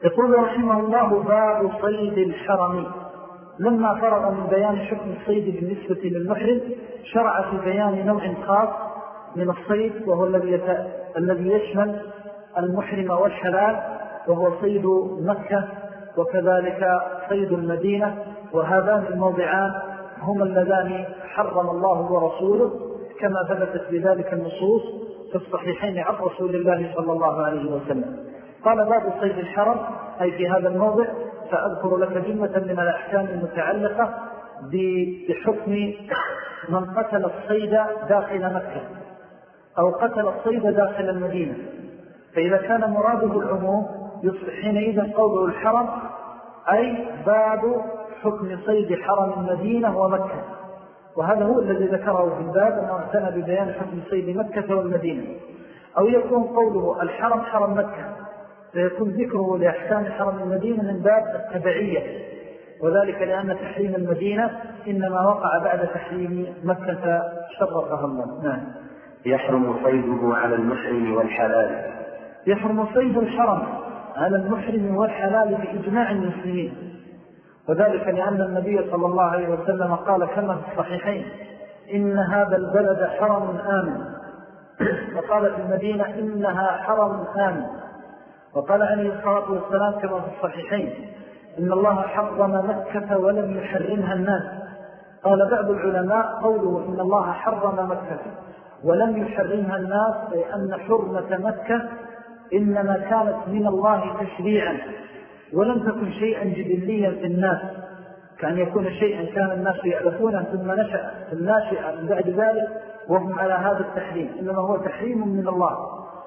يقول رحمه الله: باب صيد الحرم. لما فرغ من بيان حكم الصيد بالنسبة للمحرم شرع في بيان نوع خاص من الصيد، وهو الذي يشمل المحرم والحلال، وهو صيد مكة وكذلك صيد المدينة. وهذان الموضعان هما اللذان حرم الله ورسوله كما ثبتت بذلك النصوص في الصحيحين عن رسول الله صلى الله عليه وسلم. قال: باب صيد الحرم، أي في هذا الموضع سأذكر لك جملة من الأحكام المتعلقة بحكم من قتل الصيد داخل مكة أو قتل الصيد داخل المدينة. فإذا كان مراده العموم يصبح حينئذ قوله الحرم أي باب حكم صيد حرم المدينة ومكة، وهذا هو الذي ذكره في الباب أنه اعتنى ببيان حكم صيد مكة والمدينة. أو يكون قوله الحرم حرم مكة فيكون ذكره لأحكام حرم المدينة من باب التبعية، وذلك لأن تحريم المدينة إنما وقع بعد تحريم مكة شرفها الله. نعم. يحرم صيده على المحرم والحلال. يحرم صيد الحرم على المحرم والحلال بإجماع المسلمين، وذلك لأن النبي صلى الله عليه وسلم قال كما في الصحيحين: إن هذا البلد حرم آمن، وقال في المدينة: إنها حرم آمن. وقال عليه الصلاة والسلام كما في الصحيحين: إن الله حرم مكة ولم يحرمها الناس. قال بعض العلماء: قوله إن الله حرم مكة ولم يحرمها الناس لأن حرمة مكة إنما كانت من الله تشريعا، ولم تكن شيئا جبليا في الناس، كأن يكون شيئا كان الناس يعرفونه ثم نشأ الناشئ من بعد ذلك وهم على هذا التحريم، إنما هو تحريم من الله.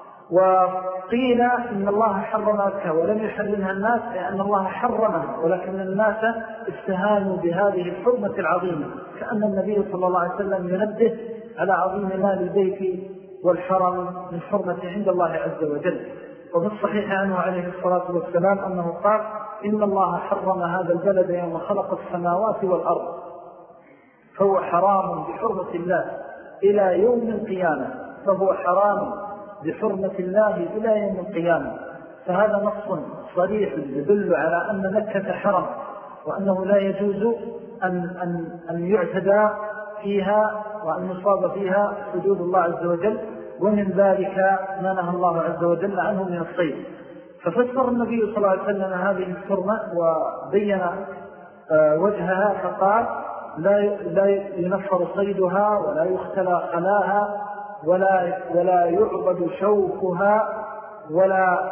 وقيل إن الله حرم مكة ولم يحرمها الناس لأن الله حرمها، ولكن الناس استهانوا بهذه الحرمة العظيمة، كأن النبي صلى الله عليه وسلم ينبه على عظيم مال البيت والحرم من حرمة عند الله عز وجل. وفي الصحيح عنه عليه الصلاة والسلام أنه قال: إن الله حرم هذا البلد يوم خلق السماوات والأرض، فهو حرام بحرمة الله إلى يوم القيامة، فهو حرام بحرمة الله إلى يوم القيامة. فهذا نص صريح يدل على أن مكة حرم، وأنه لا يجوز أن يعتدى فيها وأن يصاب فيها حدود الله عز وجل، ومن ذلك ما نهى الله عز وجل عنه من الصيد. ففسر النبي صلى الله عليه وسلم هذه الحرمة وبين وجهها فقال: لا ينفر صيدها ولا يختلى خلاها ولا يعبد شوكها ولا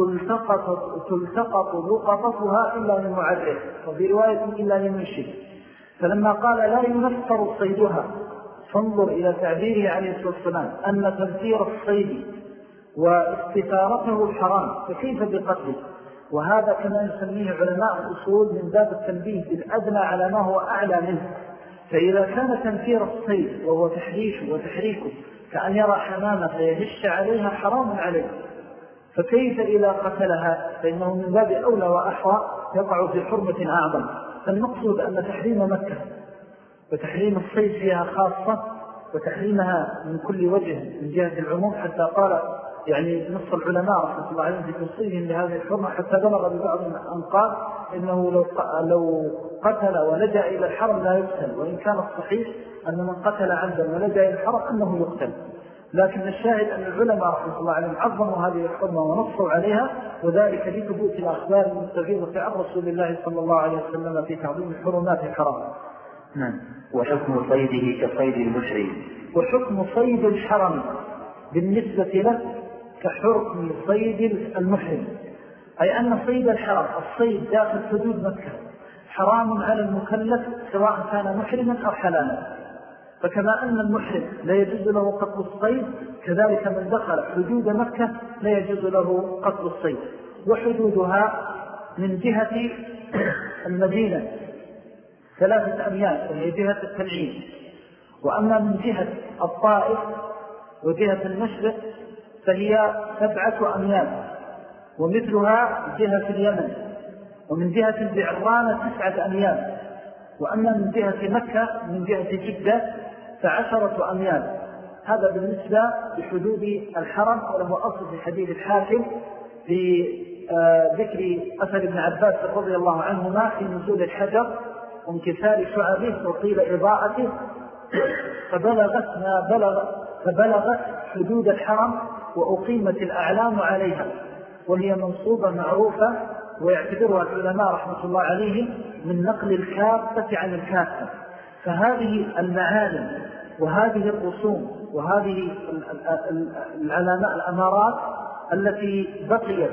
تلتقط لقطتها إلا من معرف، وفي رواية إلا من منشد. فلما قال لا ينفر صيدها، فانظر إلى تعبيره عليه الصلاة والسلام أن تنفير الصيد واستثارته حرام، فكيف بقتله؟ وهذا كما يسميه علماء الأصول من باب التنبيه بالأدنى على ما هو أعلى منه. فإذا كان تنفير الصيد وهو تحريشه وتحريكه كأن يرى حمامة فيهش عليها حرام عليه، فكيف إذا قتلها؟ فإنه من باب أولى وأحوى يقع في حرمة أعظم. فالمقصود أن تحريم مكة وتحريم الصيد فيها خاصة، وتحريمها من كل وجه من جهة العموم، حتى قال يعني نص العلماء رحمة الله عليهم في توصيهم لهذه الحرمة، حتى بلغ ببعض أن قال إنه لو قتل ولجأ إلى الحرم لا يقتل، وإن كان الصحيح أن من قتل عمدا ولجأ إلى الحرم أنه يقتل. لكن الشاهد أن العلماء رحمة الله عليهم عظموا هذه الحرمة ونصوا عليها، وذلك لثبوت الأخبار المستفيضة عن رسول الله صلى الله عليه وسلم في تعظيم الحرمات الحرام. نعم. وحكم صيده كصيد المحرم. وحكم صيد الحرم بالنسبة له كحكم صيد المحرم، أي أن صيد الحرم الصيد داخل حدود مكة حرام على المكلف سواء كان محرما أو حلالا. فكما أن المحرم لا يجوز له قتل الصيد، كذلك من دخل حدود مكة لا يجوز له قتل الصيد. وحدودها من جهة المدينة 3 أميال وهي جهة التنعيم، وأما من جهة الطائف وجهة المشرق فهي 7 أميال، ومثلها جهة اليمن، ومن جهة الجعرانة 9 أميال، وأما من جهة مكة من جهة جدة ف10 أميال. هذا بالنسبة لحدود الحرم، وله أصل في حديث الحاكم في ذكر أثر ابن عباس رضي الله عنهما في نزول الحجر وانكسار شعبه وقيل إضاءته فبلغت حدود الحرم وأقيمت الأعلام عليها، وهي منصوبة معروفة، ويعتبرها العلماء رحمة الله عليهم من نقل الكافة عن الكافة. فهذه المعالم وهذه الرسوم وهذه الأمارات التي بقيت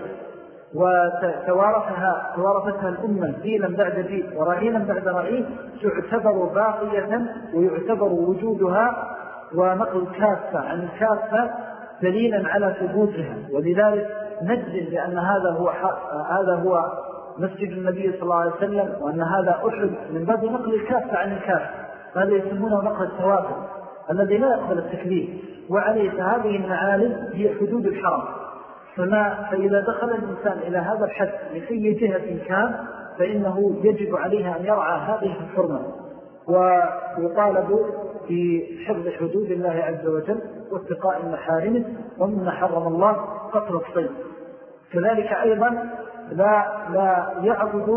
وتوارثتها الأمة جيلا بعد جيل ورعيلا بعد رعيل تعتبر باقية، ويعتبر وجودها ونقل الكافة عن الكافة دليلا على ثبوتها. ولذلك نجزم بأن هذا هو مسجد النبي صلى الله عليه وسلم، وأن هذا أحد من باب نقل الكافة عن الكافة، هذا يسمونه نقل التواتر الذي لا يقبل التكليف. وعليه فهذه المعالم هي حدود الحرم، فإذا دخل الإنسان إلى هذا الحد من أي جهة كان فإنه يجب عليه أن يرعى هذه الحرمة ويطالب في حفظ حدود الله عز وجل واتقاء محارمه، ومما حرم الله قتل الصيد. كذلك أيضا لا يعبد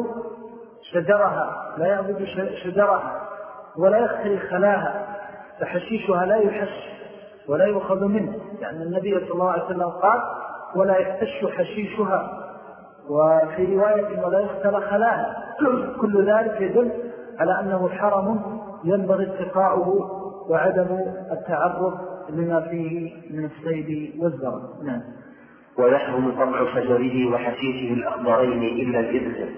شجرها ولا يختري خلاها، فحشيشها لا يحش ولا يؤخذ منه، يعني النبي صلى الله عليه وسلم قال ولا يحتش حشيشها، وفي رواية ولا يخترى خلاها. كل ذلك يدل على أنه حرم ينبغي اتقاؤه وعدم التعرض لما فيه من الصيد والزرع. نعم. ويحرم قطع شجره وحشيشه الأخضرين إلا الإبل.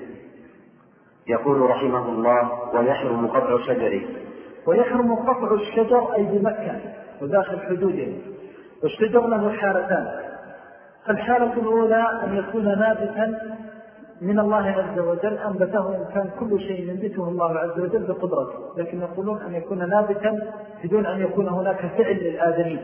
يقول رحمه الله: ويحرم قطع شجره. ويحرم قطع الشجر أي بمكة وداخل حدوده. والشجر له حالتان: الحالة الأولى أن يكون نابتا من الله عز وجل، أنبته إن كان كل شيء ينبته الله عز وجل بقدرته، لكن يقولون أن يكون نابتا بدون أن يكون هناك فعل للآدمين،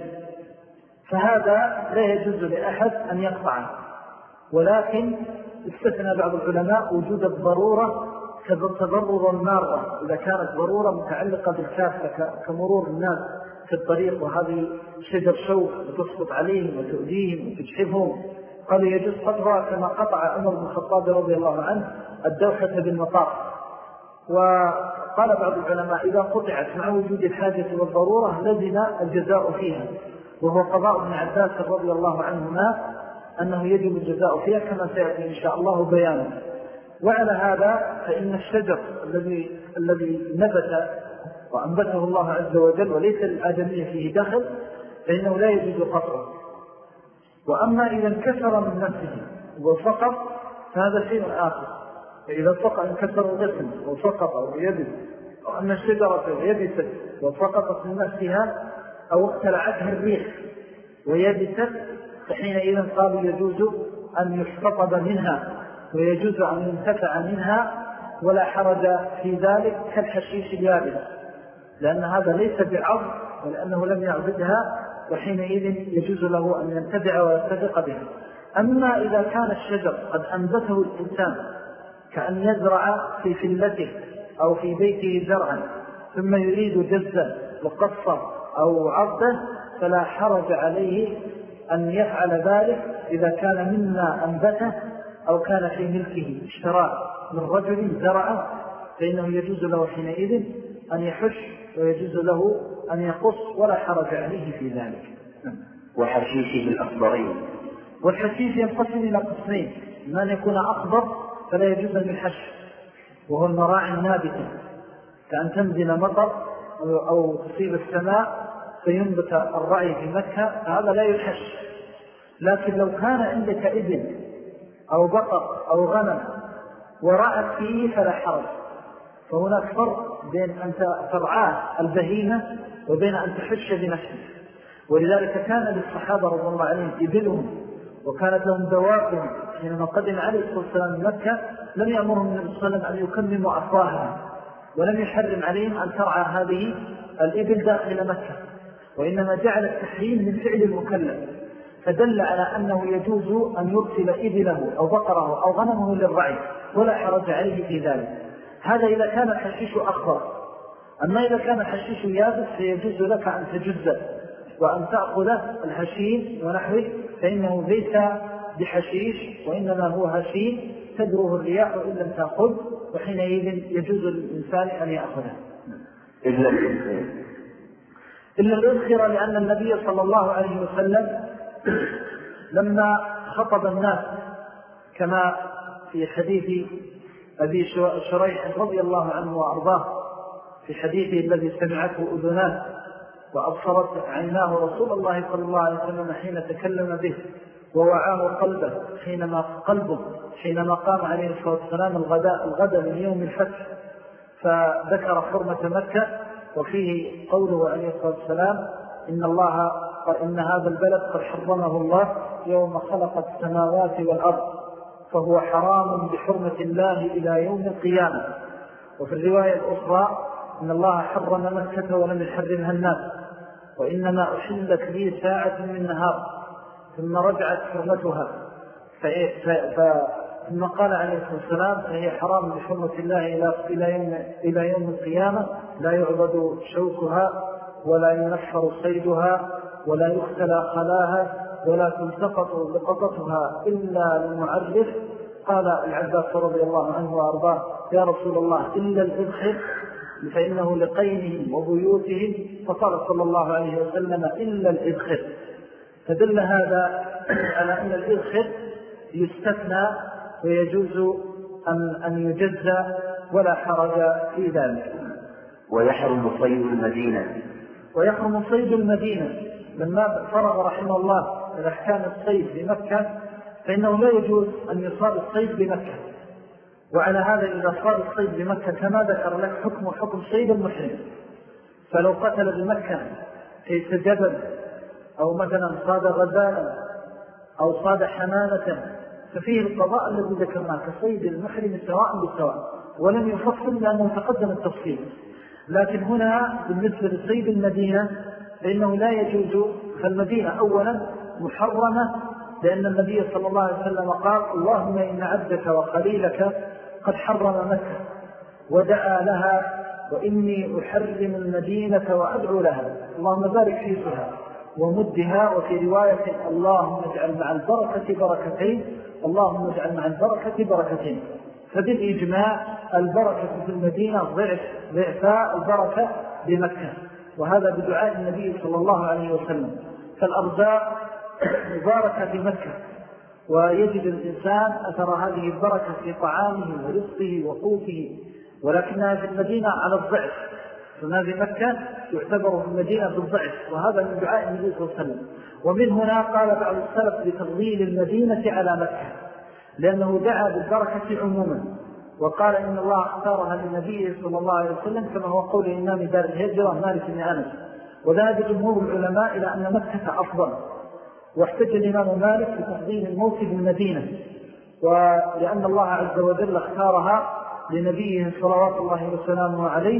فهذا لا يجوز لأحد أن يقطعه. ولكن استثنى بعض العلماء وجود الضرورة كتضرر المارة، إذا كانت ضرورة متعلقة بالكافة كمرور الناس في الطريق وهذه شجر شوك وتسقط عليهم وتؤذيهم وتجحفهم، قال يجوز قطعها كما قطع عمر بن الخطاب رضي الله عنه الدوحة بالمطاف. وقال بعض العلماء إذا قطعت مع وجود الحاجة والضرورة لزم الجزاء فيها، وهو قضاء ابن عباس رضي الله عنهما أنه يجب الجزاء فيها كما سيأتي إن شاء الله بيانه. وعلى هذا فإن الشجر الذي نبت وأنبته الله عز وجل وليس للآدمية فيه دخل فإنه لا يجوز قطعه. وأما إذا انكسر من نفسه وسقط فهذا شيء آخر، فإذا انكسر الغصن وسقط أو يبس، أو أن الشجرة يبست وسقطت من نفسها أو اقتلعتها الريح ويبست، فحينئذ قالوا يجوز أن يحتطب منها ويجوز أن ينتفع منها ولا حرج في ذلك كالحشيش اليابس، لأن هذا ليس بعض ولأنه لم يعبدها، وحينئذ يجوز له أن ينتفع ويتفق بها. أما إذا كان الشجر قد أنبته الإنسان كأن يزرع في فلته أو في بيته زرعا ثم يريد جزا وقصة أو عرضه، فلا حرج عليه أن يفعل ذلك إذا كان مما أنبته أو كان في ملكه اشتراه من رجل زرعه، فإنه يجوز له حينئذ أن يحش ويجوز له أن يقص ولا حرج عليه في ذلك. وحشيشه الأخضرين. والحشيش ينقسم إلى قسمين: من يكون أخضر فلا يجوز أن يحش، وهو المراعي النابتة، كأن تنزل مطر أو تصيب السماء فينبت الرعي في مكة، فهذا لا يحش. لكن لو كان عندك إبل أو بقر أو غنم ورعت فيه فلا حرج، فهناك فرق بين أن ترعاه البهيمة وبين أن تحش بنفسه. ولذلك كان للصحابة رضي الله عليهم إبلهم وكانت لهم دوابهم حينما قدم عليه الصلاة والسلام مكة، لم يأمرهم النبي صلى الله عليه وسلم أن يكمموا أفواهها، ولم يحرم عليهم أن ترعى هذه الإبل داخل مكة، وإنما جعل التحريم من فعل المكلف، فدل على أنه يجوز أن يرسل إبله أو بقره أو غنمه للرعي ولا حرج عليه في ذلك. هذا إذا كان الحشيش أخضر. أما إذا كان الحشيش يابس فيجوز لك أن تجزء وأن تأخذ الحشيش ونحوه، فإنه ليس بحشيش وإنما هو هشيم تدره الرياح وإن لم تأخذ، وحينئذ يجوز للإنسان أن يأخذها إلا الإذخر، لأن النبي صلى الله عليه وسلم لما خطب الناس كما في حديث أبي شريح رضي الله عنه وأرضاه في حديثه الذي سمعته أذناه وأبصرت عيناه رسول الله صلى الله عليه وسلم حين تكلم به، ووعاه قلبه حينما قام عليه الصلاة والسلام الغداء من يوم الفتح، فذكر حرمة مكة وفيه قوله عليه الصلاة والسلام إن هذا البلد قد حرمه الله يوم خلق السماوات والأرض فهو حرام بحرمة الله إلى يوم القيامة. وفي الرواية الأخرى إن الله حرم مكة ولم يحرمها الناس، وإنما أحلت لي ساعة من نهار ثم رجعت حرمتها، ثم قال عليه الصلاة والسلام فهي حرام بحرمة الله إلى يوم القيامة، لا يعبد شوكها ولا ينفر صيدها ولا يختلى خلاها ولا تلتقط لقطتها إلا لمعرف. قال العباس رضي الله عنه وأرضاه يا رسول الله إلا الإذخر فإنه لقينهم وبيوتهم، فقال صلى الله عليه وسلم إلا الإذخر. فدل هذا على أن الإذخر يستثنى ويجوز أن يجزى ولا حرج في ذلك. ويحرم صيد المدينة لما فرغ رحمه الله من أحكام الصيد بمكة فإنه لا يجوز أن يصاد الصيد بمكة. وعلى هذا إذا صاد الصيد بمكة كما ذكر لك حكم صيد المحرم، فلو قتل بمكة كيس جبل أو مثلا صاد غزالا أو صاد حمامة ففيه القضاء الذي ذكرناه كصيد المحرم سواء بسواء، ولم يفصل لأنه تقدم التفصيل. لكن هنا بالنسبة لصيد المدينة فإنه لا يجوز، فالمدينة أولا محرمة لأن النبي صلى الله عليه وسلم قال اللهم إن عبدك وخليلك قد حرم مكة ودعا لها وإني أحرم المدينة وأدعو لها، اللهم بارك فيها ومدها. وفي رواية اللهم اجعل مع البركة بركتين، اللهم اجعل مع البركة بركتين. فبالإجماع البركة في المدينة ضعفاء البركة بمكة، وهذا بدعاء النبي صلى الله عليه وسلم. فالأرزاق مباركة في مكة، ويجد الإنسان أثر هذه البركة في طعامه ورزقه وقوته، ولكنها في المدينة على الضعف، فما في مكة يعتبر في المدينة بالضعف، وهذا من دعاء النبي صلى الله عليه وسلم. ومن هنا قال بعض السلف بتفضيل المدينة على مكة، لأنه دعا بالبركة عموما، وقال إن الله اختارها للنبي صلى الله عليه وسلم كما هو قول إمام دار الهجرة مالك بن أنس. وذهب جمهور العلماء إلى أن مكة أفضل، واحتج الإمام مالك بتفضيل الموت بالمدينة، ولأن الله عز وجل اختارها لنبيه صلوات الله وسلامه عليه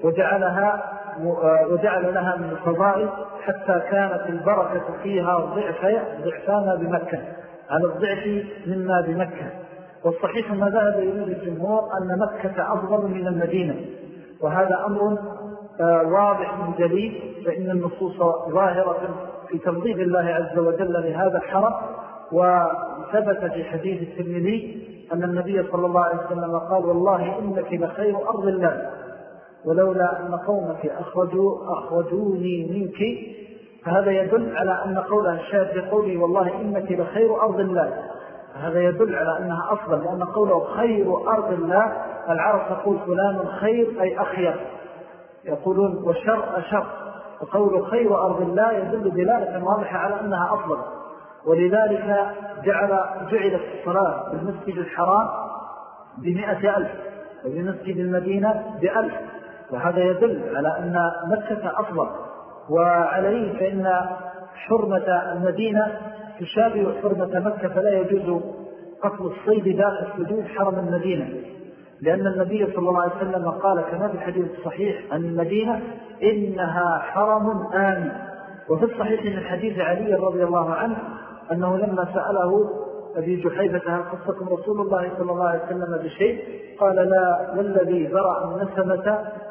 وجعل لها من الفضائل حتى كانت البركة فيها ضعفان بمكة على الضعف مما بمكة. والصحيح ما ذهب إليه الجمهور أن مكة أفضل من المدينة، وهذا أمر واضح من جليل، فإن النصوص ظاهرة في تفضيل الله عز وجل لهذا الحرم. وثبت في حديث الترمذي أن النبي صلى الله عليه وسلم قال والله إنك لخير أرض الله ولولا أن قومك أخرجوني منك. فهذا يدل على أن قولها الشاهد بقوله والله إنك لخير أرض الله، هذا يدل على أنها أفضل، لأن قوله خير أرض الله العرب تقول فلان خير أي أخير، يقولون وشر أشر، وقوله خير أرض الله يدل دلالة واضحة على أنها أفضل. ولذلك جعلت الصلاة بالمسجد الحرام ب100,000 وبمسجد المدينة ب1000، وهذا يدل على أن مكة أفضل. وعليه فإن حرمة المدينة تشابه حرمة مكة، فلا يجوز قتل الصيد داخل حدود حرم المدينة، لأن النبي صلى الله عليه وسلم قال كما في الحديث الصحيح عن المدينة إنها حرم آمن. وفي الصحيح من حديث علي رضي الله عنه أنه لما سأله أبي جحيفة هل خصكم رسول الله صلى الله عليه وسلم بشيء قال لا، والذي ذرع النسمة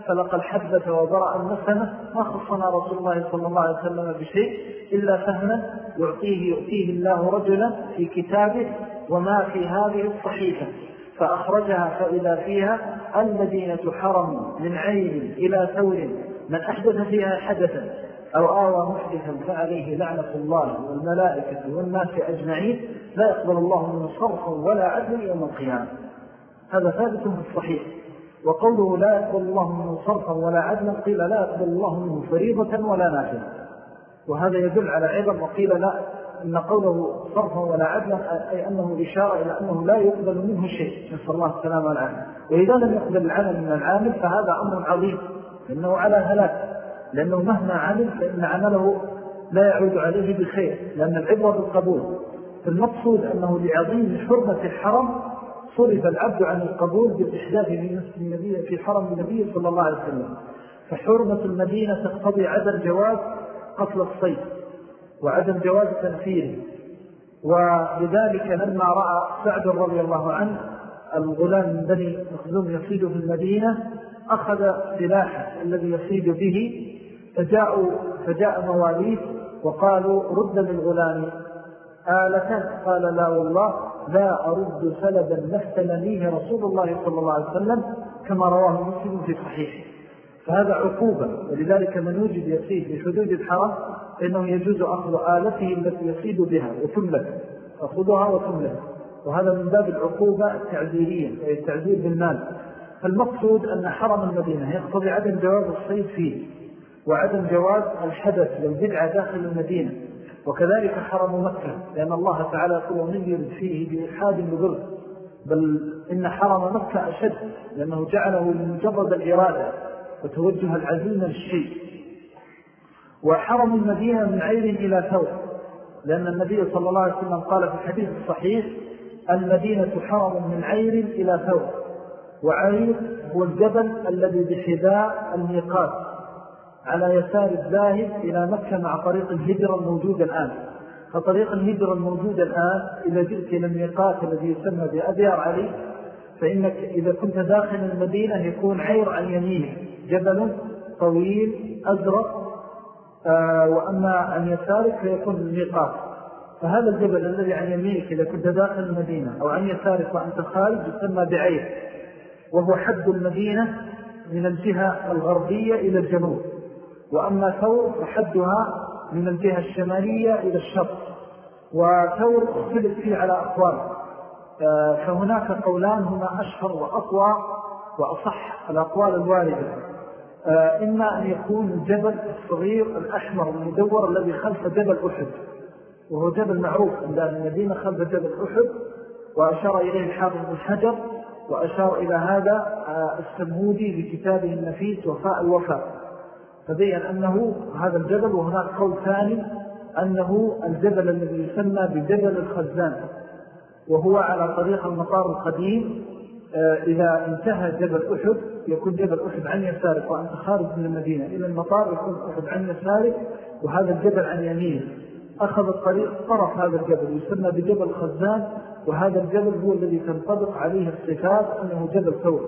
فلق الحبة وبرأ النسمة ما خصنا رسول الله صلى الله عليه وسلم بشيء إلا فهما يؤتيه الله رجلا في كتابه وما في هذه الصحيفة، فأخرجها فإذا فيها المدينة حرم من عين إلى ثور من أحدث فيها حدثا أو آوى محدثا فعليه لعنة الله والملائكة والناس أجمعين لا يقبل الله منه صرفا ولا عدل يوم القيامة. هذا ثابت في الصحيح. وقوله لا يقبل الله منه صرفا ولا عدلا قيل لا يقبل الله منه فريضة ولا نافلة، وهذا يدل على عظم. وقيل لا إن قوله صرفا ولا عدلا أي أنه إشارة إلى أنه لا يقبل منه شيء، نسأل الله السلامة والعافية. وإذا لم يقبل العمل من العامل فهذا أمر عظيم، لأنه على هلاك، لأنه مهما عمل فإن عمله لا يعود عليه بخير، لأن العبرة بالقبول. فالمقصود أنه لعظيم حرمة الحرم صرف العبد عن القبول بالإحداث في حرم النبي صلى الله عليه وسلم. فحرمة المدينة تقتضي عدم جواز قتل الصيد وعدم جواز تنفيذه. ولذلك لما رأى سعد رضي الله عنه الغلام من بني مخزوم يصيد في المدينة أخذ سلاحه الذي يصيد به، فجاء مواليه وقالوا رد للغلام آلة، قال لا والله لا أرد سلبا نفتلنيه رسول الله صلى الله عليه وسلم، كما رواه مسلم في صحيحه. فهذا عقوبة، ولذلك من وجد يصيد في حدود الحرم فإنه يجوز أخذ آلته التي يصيد بها وتملك، أخذها وتملك، وهذا من باب العقوبة التعزيرية، أي التعزير بالمال. فالمقصود أن حرم المدينة يقتضي عدم جواز الصيد فيه وعدم جواز الحدث والبدعة داخل المدينة، وكذلك حرم مكة، لأن الله تعالى يقول ومن يرد فيه بإلحاد بظلم، بل إن حرم مكة أشد، لأنه جعله لمجرد الإرادة وتوجه العزيمة للشيء. وحرم المدينة من عير إلى ثور، لأن النبي صلى الله عليه وسلم قال في الحديث الصحيح المدينة حرم من عير إلى ثور. وعير هو الجبل الذي بحذاء الميقات على يسار الذاهب إلى مكة مع طريق الهجرة الموجود الآن. فطريق الهجرة الموجود الآن إذا جئت إلى الميقات الذي يسمى بأبيار علي، فإنك إذا كنت داخل المدينة يكون عير عن يمينه جبل طويل أزرق، وأما عن يسارك فيكون الميقات. فهذا الجبل الذي عن يمينك إذا كنت داخل المدينة أو عن يسارك وأنت خارج يسمى بعير، وهو حد المدينة من الجهة الغربية إلى الجنوب. وأما ثور فحدها من الجهة الشمالية إلى الشرق. وثور اختلف فيه على أقوال، فهناك قولان هما أشهر وأقوى وأصح الأقوال الواردة. إما أن يكون الجبل الصغير الأحمر المدور الذي خلف جبل أحد، وهو جبل معروف عند المدينة خلف جبل أحد، وأشار إليه الحافظ بن حجر، وأشار إلى هذا السمهودي بكتابه النفيس وفاء الوفاء، فبين أنه هذا الجبل. وهناك قول ثاني أنه الجبل الذي يسمى بجبل الخزان، وهو على طريق المطار القديم. إذا انتهى جبل أحد يكون جبل أحد عن يسارك، وأنت خارج من المدينة إلى المطار يكون أحد عن يسارك، وهذا الجبل عن يمينه. أخذ الطريق طرف هذا الجبل يسمى بجبل الخزان، وهذا الجبل هو الذي تنطبق عليه الصفات أنه جبل ثور.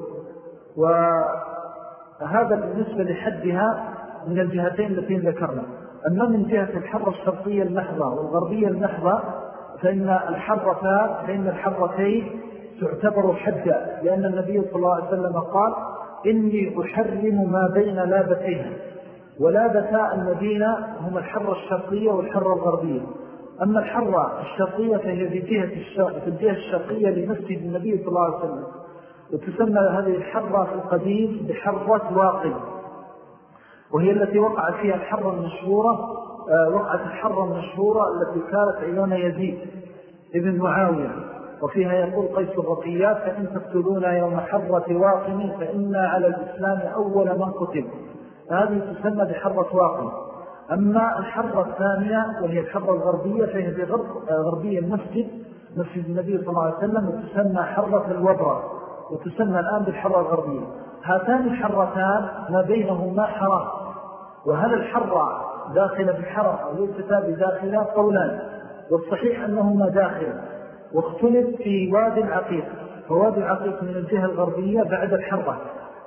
وهذا بالنسبة لحدها من الجهتين التي ذكرنا. أما من جهة الحرة الشرقية المحضة والغربية المحضة فإن الحرتين تعتبر حدا، لأن النبي صلى الله عليه وسلم قال إني أحرم ما بين لابتين، ولابتا المدينة هم الحرة الشرقية والحرة الغربية. أما الحرة الشرقية فهي في الجهة الشرقية لمسجد النبي صلى الله عليه وسلم، وتسمى هذه الحرة في القديم بحرة واقل، وهي التي وقعت فيها الحرة المشهورة. وقعت الحرة المشهورة التي كانت عيون يزيد ابن معاوية، وفيها يقول قيس الرقيات فإن تقتلون يوم حرة واقم فإنا على الإسلام أول من قتل. هذه تسمى بحرة واقم. أما الحرة الثانية وهي الحرة الغربية فهي في غربية مسجد النبي صلى الله عليه وسلم، وتسمى حرة الوبرة، وتسمى الآن بالحرة الغربية. هاتان الحرتان ما بينهما حرام، وهل الحرة داخلة بالحرم أو ليست بداخلة قولان، والصحيح أنهما داخل. واختلف في وادي العقيق، فوادي العقيق من الجهة الغربية بعد الحرة،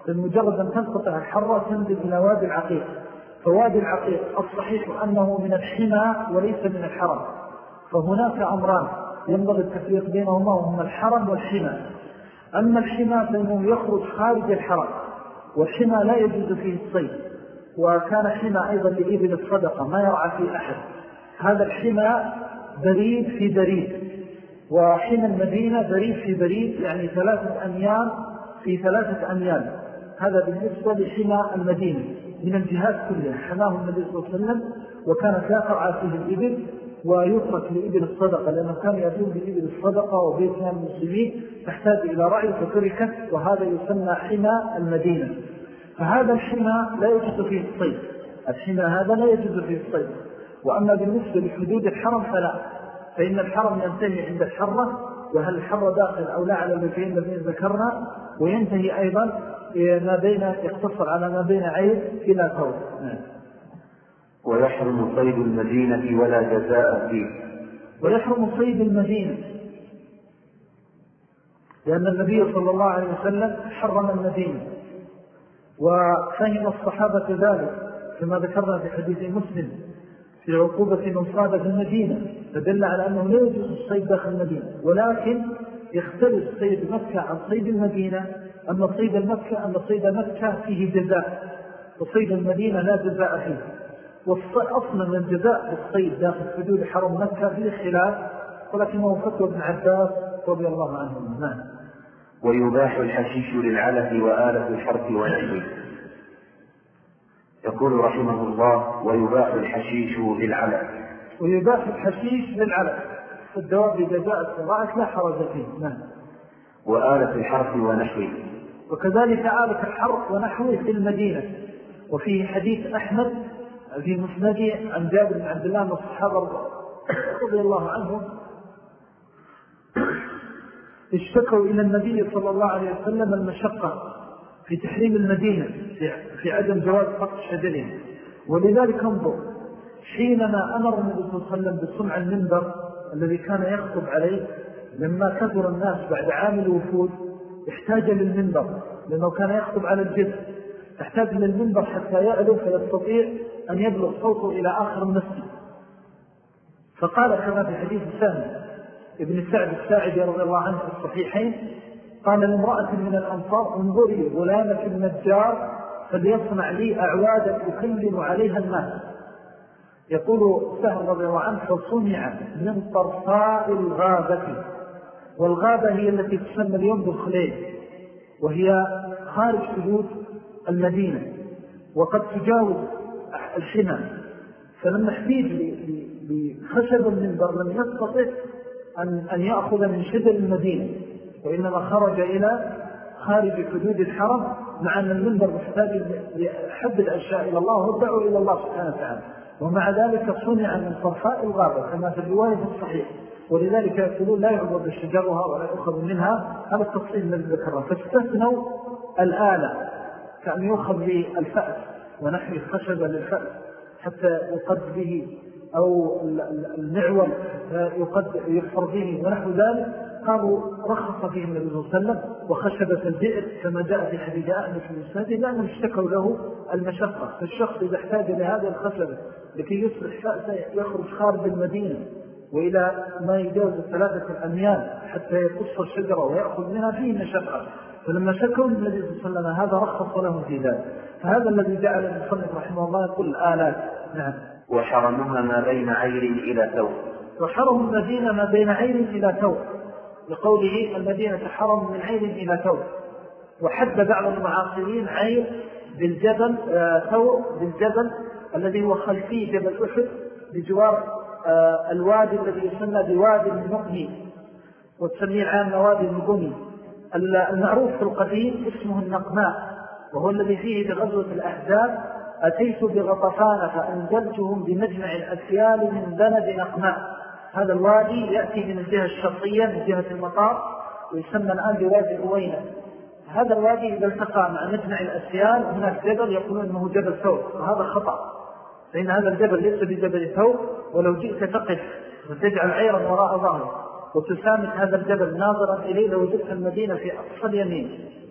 بمجرد أن تنقطع الحرة تنزل إلى وادي العقيق. فوادي العقيق الصحيح أنه من الحمى وليس من الحرم، فهناك أمران ينبغي التفريق بينهما وهما الحرم والحمى. أما الحمى فإنه يخرج خارج الحرم، والحمى لا يجوز فيه الصيد، وكان حمى أيضا لإبل الصدقة ما يرعى فيه أحد. هذا الحمى بريد في بريد، وحمى المدينة بريد في بريد، يعني 3 أميال في 3 أميال. هذا بالنسبة لحمى المدينة من الجهات كلها حماه النبي صلى الله عليه وسلم، وكانت لا ترعى فيه الإبل ويترك لإبل الصدقة، لأنه كان يدوم بإبل الصدقة وبيت من المسلمين تحتاج إلى رعي فتركت، وهذا يسمى حمى المدينة. فهذا الحمى لا يجوز فيه الصيد، الحمى هذا لا يجوز فيه الصيد. وأما بالنسبة لحدود الحرم فلا، فإن الحرم ينتهي عند الحرة، وهل الحرة داخل أو لا على الوجهين الذين ذكرنا، وينتهي أيضا ما بين يقتصر على ما بين عيد إلى ثور. ويحرم صيد المدينة ولا جزاء فيه. ويحرم صيد المدينة لأن النبي صلى الله عليه وسلم حرم المدينة، وفهم الصحابة ذلك كما ذكرنا في حديث مسلم في عقوبة من صاد في المدينة، فدل على أنه لا يجوز الصيد داخل المدينة، ولكن يختلف صيد مكة عن صيد المدينة. أما صيد مكة فيه جزاء، وصيد المدينة لا جزاء فيه. وأصلا من جزاء الصيد داخل حدود حرم مكة فيه خلاف، ولكنه فتوى ابن عباس رضي الله عنه. ويباح الحشيش للعلف وآلة الحرث ونحوه. يقول رحمه الله: ويباح الحشيش للعلف. ويباح الحشيش للعلف، الدواب بجزاء الصراعة لا حرج فيه. وآلة الحرث ونحوه. وكذلك آلة الحرث ونحوه في المدينة. وفيه حديث أحمد في مسنده عن جابر بن عبد الله والصحابة رضي الله عنهم اشتكوا إلى النبي صلى الله عليه وسلم المشقة في تحريم المدينة، في عدم جواز قطع شجرهم. ولذلك انظر حينما أمر النبي صلى الله عليه وسلم بصنع المنبر الذي كان يخطب عليه، لما كثر الناس بعد عام الوفود احتاج للمنبر، لأنه كان يخطب على الجسر، احتاج للمنبر حتى يعلو فيستطيع أن يبلغ صوته إلى آخر المسجد. فقال كما في حديث سهل ابن سعد الساعدي رضي الله عنه في الصحيحين، قال لامرأة من الأنصار: انظري غلامك النجار فليصنع لي أعوادا أكلم عليها الناس. يقول سهل رضي الله عنه: فصنع من طرفاء الغابة، والغابة هي التي تسمى اليوم بالخليل، وهي خارج حدود المدينة وقد تجاوز الحمى. فلما احتيج بخشب المنبر لم يستطع أن يأخذ من شجر المدينة، وإنما خرج إلى خارج حدود الحرم، مع أن المنبر محتاج لحب الأشياء إلى الله والدعوة إلى الله سبحانه وتعالى. ومع ذلك صنع من طرفاء الغابة كما في الرواية الصحيح. ولذلك يقولون لا يعبد شجرها ولا يأخذ منها، هذا التفصيل الذي ذكره. فاستثنوا الآلة كأن يؤخذ بالفأس ونحو الخشب للفأس حتى يقد به، أو المعول يحفر به ونحو ذلك. قالوا رخص فيه النبي صلى الله عليه وسلم. وخشبة البئر كما جاء في حديث أحمد في المسند لأنهم اشتكوا له المشقة، فالشخص إذا احتاج لهذه الخشبة لكي يصلح فأسه يخرج خارج المدينة وإلى ما يجاوز 3 أميال حتى يقص الشجرة ويأخذ منها فيه مشقة. فلما شكوا النبي صلى الله عليه وسلم هذا رخص لهم في ذلك. فهذا الذي جعل المصنف رحمه الله يقول الآلات. نعم. وحرمها ما بين عير إلى ثور. وحرم المدينة ما بين عير إلى ثور، لقوله المدينة حرم من عير إلى ثور. وحد بعض المعاصرين عير بالجبل، ثور بالجبل الذي هو خلفي جبل أحد بجوار الوادي الذي يسمى بوادي المقني، وتسميه العام وادي المقني. المعروف في القديم اسمه النقماء، وهو الذي فيه بغزوة الأحزاب: أتيت بغطفان فأنزلتهم بمجمع الأسيال من بلد نقماء. هذا الوادي يأتي من الجهة الشرقية من جهة المطار، ويسمى الآن بوادي أوينة. هذا الوادي إذا التقى مع مجمع الأسيال هناك جبل يقولون أنه جبل ثور، وهذا خطأ، لأن هذا الجبل ليس بجبل ثور. ولو جئت تقف وتجعل عيرا وراء ظهره وتسامت هذا الجبل ناظرا إليه لوجدت المدينة في أقصى اليمين،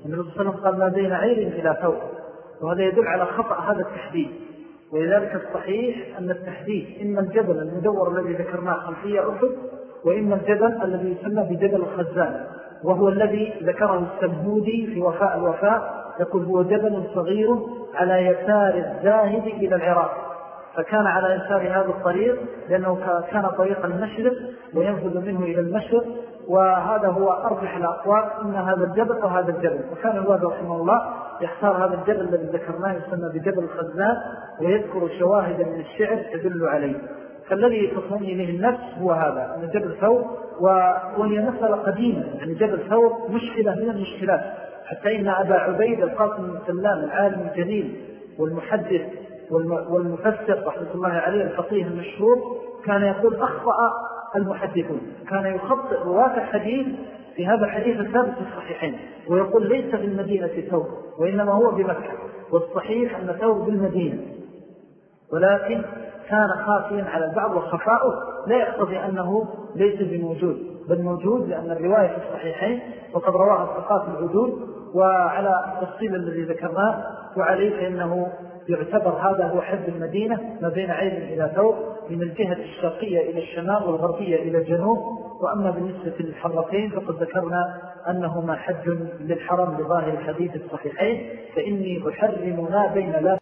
النبي صلى الله عليه وسلم قال ما بين عير إلى ثوب، وهذا يدل على خطأ هذا التحديد. ولذلك الصحيح أن التحديد إما الجبل المدور الذي ذكرناه خلفية أحد، وإما الجبل الذي يسمى بجبل الخزان، وهو الذي ذكره السمهودي في وفاء الوفاء، يقول هو جبل صغير على يسار الذاهب إلى العراق، فكان على يسار هذا الطريق لأنه كان طريق المشرق وينفذ منه إلى المشرق، وهذا هو أرجح الأقوال إن هذا الجبل وهذا الجبل. وكان الوالد رحمه الله يختار هذا الجبل الذي ذكرناه يسمى بجبل الخزان، ويذكر شواهد من الشعر تدل عليه. فالذي تطمئن إليه النفس هو هذا أن جبل ثور، وهي مسألة قديمة، يعني جبل ثور مشكلة من المشكلات، حتى إن أبا عبيد القاسم بن سلام العالم الجليل والمحدث والمفسر رحمة الله عليه الفقيه المشهور كان يقول أخطأ المحدثون، كان يخطئ رواة الحديث في هذا الحديث الثابت في الصحيحين، ويقول ليس في المدينة ثور وإنما هو بمكة، والصحيح أن ثور بالمدينة، ولكن كان خافيا على البعض، وخفاؤه لا يقتضي أنه ليس بموجود، بل موجود لأن الرواية في الصحيحين وقد رواها الثقات العدول. وعلى التفصيل الذي ذكرناه وعليه فإنه يعتبر هذا هو حد المدينة ما بين عين إلى ثور، من الجهة الشرقية إلى الشمال والغربية إلى الجنوب. وأما بالنسبة للحرتين فقد ذكرنا أنهما حج للحرم بظاهر الحديث الصحيحين، فإني أحرم ما بين لا